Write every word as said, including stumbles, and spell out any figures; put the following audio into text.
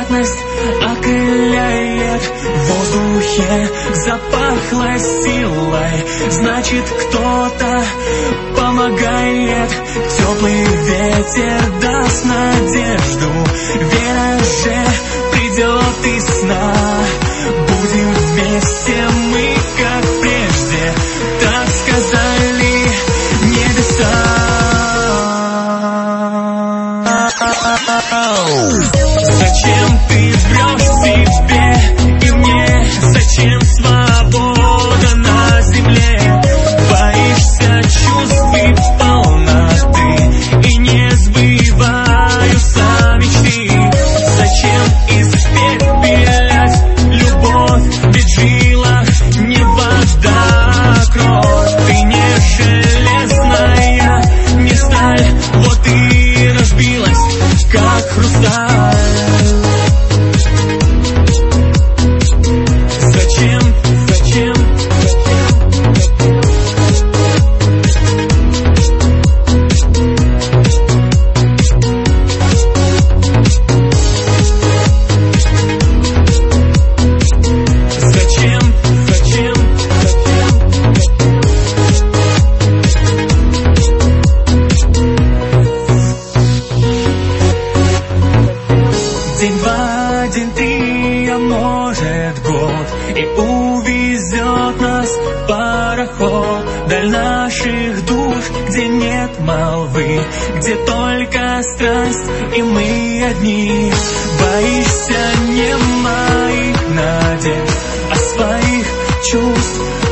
вероятность окрыляет. В воздухе запахло силой, значит, кто-то помогает. Теплый ветер даст надежду, вера же придет из сна. Будем вместе мы, как прежде, так сказали небеса. Зачем ты врешь себе и мне? Зачем свобода на земле? Боишься чувств и полноты, и не сбываются мечты. Зачем испепелять любовь? Ведь в жилах не вода, а кровь. Ты не железная, не сталь, вот и разбилась, как хрусталь. Зачем, зачем, зачем, зачем, день два, день три, а может год, и увезет нас пароход вдаль наших душ, где нет молвы, где только страсть, и мы одни. Боишься не моих надежд, а своих чувств.